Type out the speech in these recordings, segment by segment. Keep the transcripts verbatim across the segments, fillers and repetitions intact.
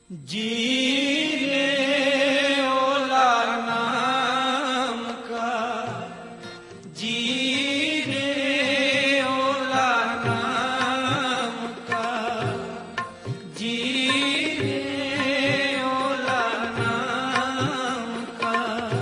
जीरे ओला नाम का, जीरे ओला नाम का, जीरे ओला नाम का।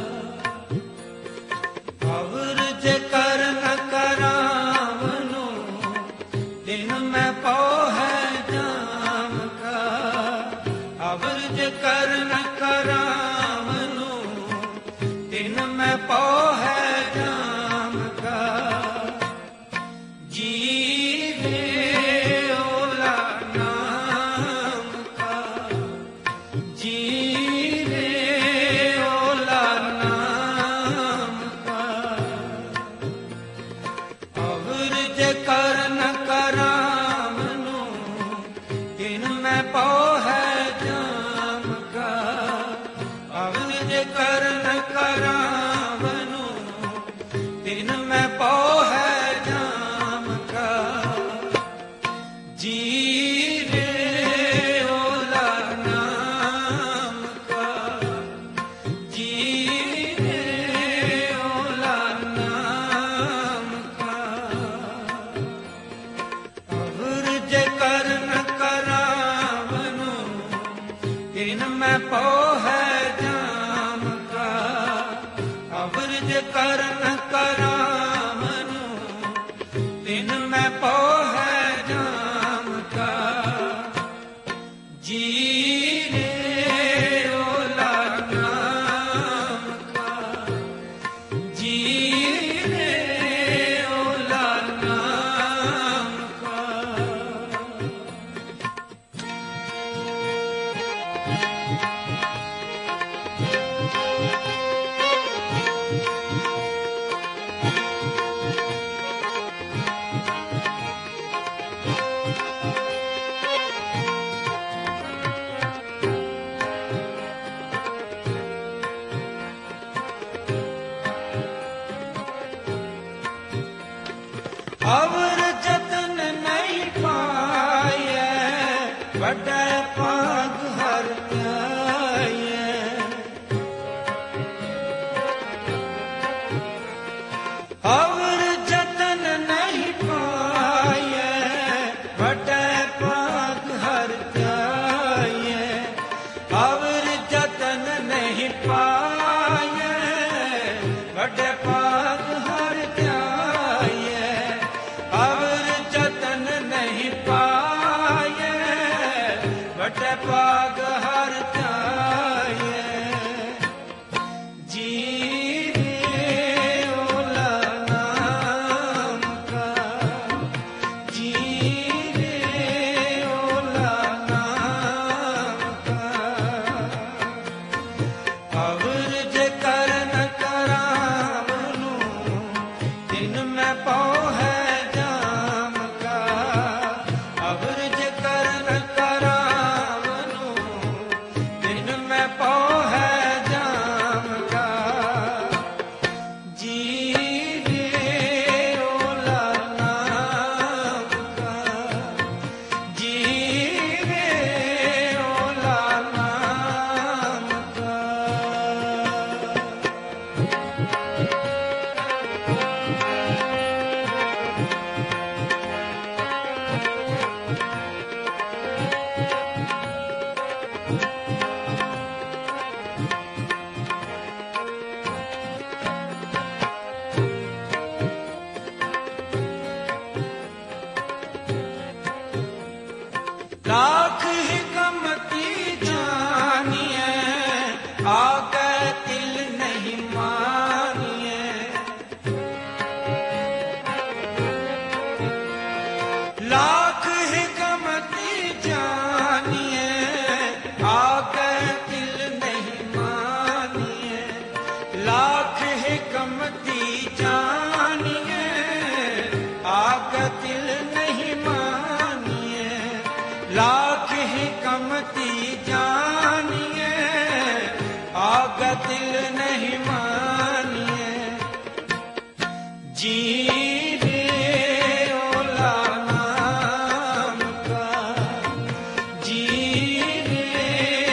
अवरज कर न करावनो दिन में पौहे जाम का। अवरज कर न करावनो दिन में पौहे जाम का। जीरे ओला नाम का, जीरे ओला नाम का। अवरज कर न करावनो दिन में पौहे जाम का। अवरज कर न करावनो दिन में पौहे जाम का। जीरे ओला नाम का, जीरे ओला नाम का। अवरज कर न करावनो दिन में पौहे जाम का। अवरज कर न करावनो दिन में पौहे जाम का। जीरे ओला नाम का, जीरे ओला नाम का। अवर जतन नहीं पाए बड़े पाग हर आए। अवर जतन नहीं पाए बड़े पाग हर आए। अवर जतन नहीं पाए बड़े पाग हर आए। अवर जतन नहीं पाए बड़े पाग हर जाए। जीरे ओला नाम का, जीरे ओला नाम का। अवरज कर न करावनो दिन में पौहे जाम का। अवरज कर न करावनो दिन में पौहे जाम का। जीरे ओला नाम का, जीरे ओला नाम का। लाख हिकमती जानिए आगे दिल नहीं मानिए। लाख हिकमती जानिए आगे दिल नहीं मानिए। लाख हिकमती जानिए आगे दिल नहीं मानिए। लाख हिकमती जानिए आग दिल नहीं मानिए। जीरे ओला नाम का, जीरे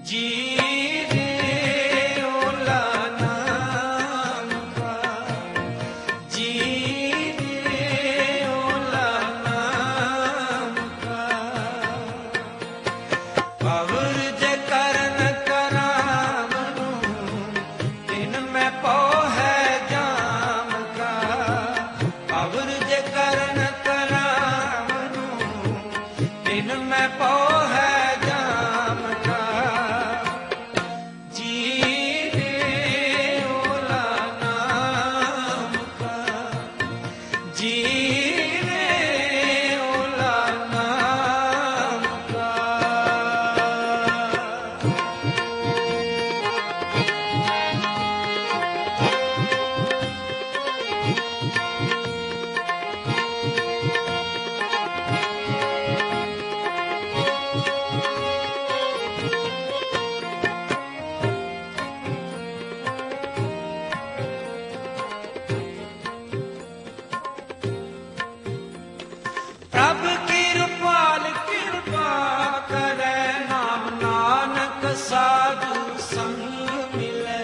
जी रे ओला नाम का, जी रे ओला नाम का। अवर जे करन करामनु दिन में पोहे जाम का। अवर जे करन करामनु दिन में पोहे जाम का। जी रे ओला नाम का, जी रे ओला नाम का। प्रभ कृपाल कृपा करे, नाम नानक साधु संग मिले।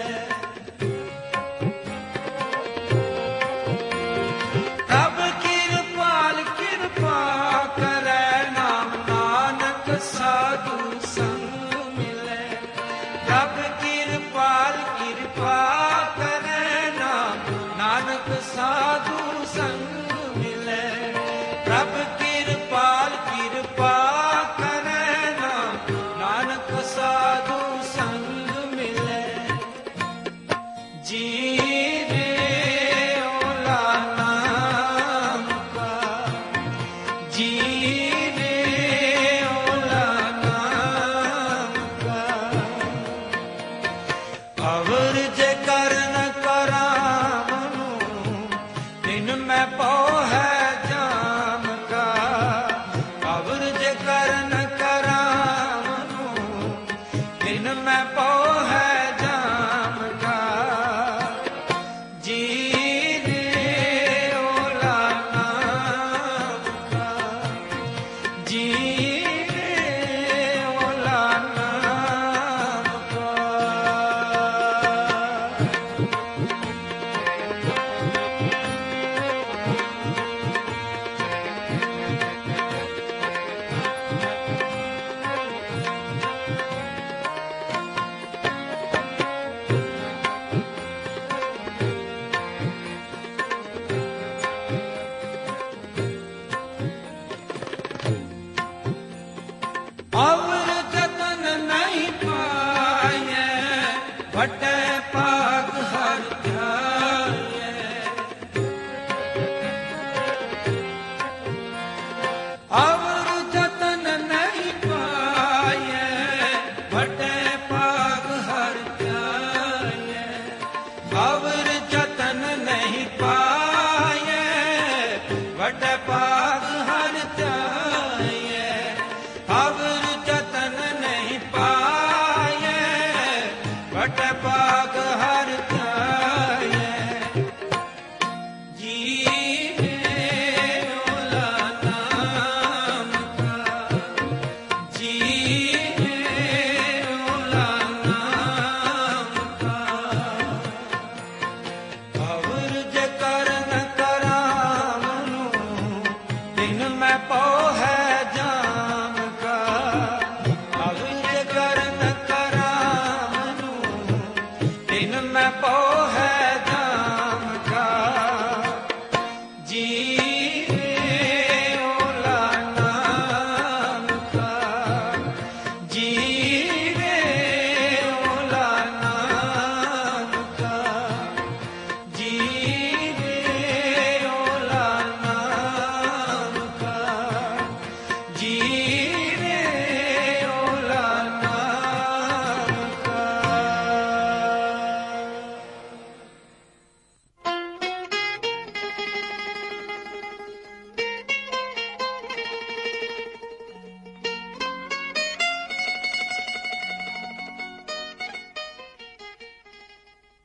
प्रभ कृपाल कृपा करे, नाम नानक साधु संग मिले। प्रभ कृपाल कृपा करे, नाम नानक साधु संग मिले। प्रभ कृपाल कृपा करे, नाम नानक साधु संग मिले। जी रे ओला नाम का, जी रे ओला नाम का। अवर जे करन करामनु दिन में पोहे जाम का। अवर जे करन करामनु दिन में पोहे जाम का। जी रे ओला नाम का, जी रे ओला नाम का। अवर जतन नहीं पाए, बट